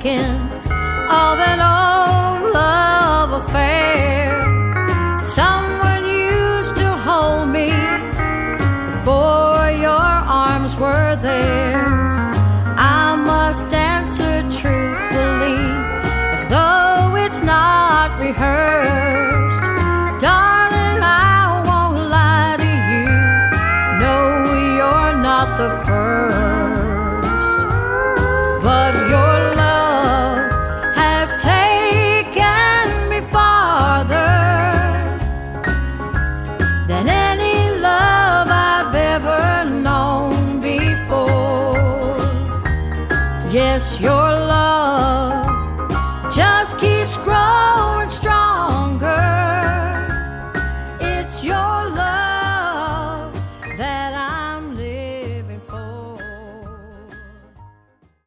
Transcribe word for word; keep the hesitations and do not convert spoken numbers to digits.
thinking of an old love affair. Someone used to hold me before your arms were there. I must answer truthfully, as though it's not rehearsed.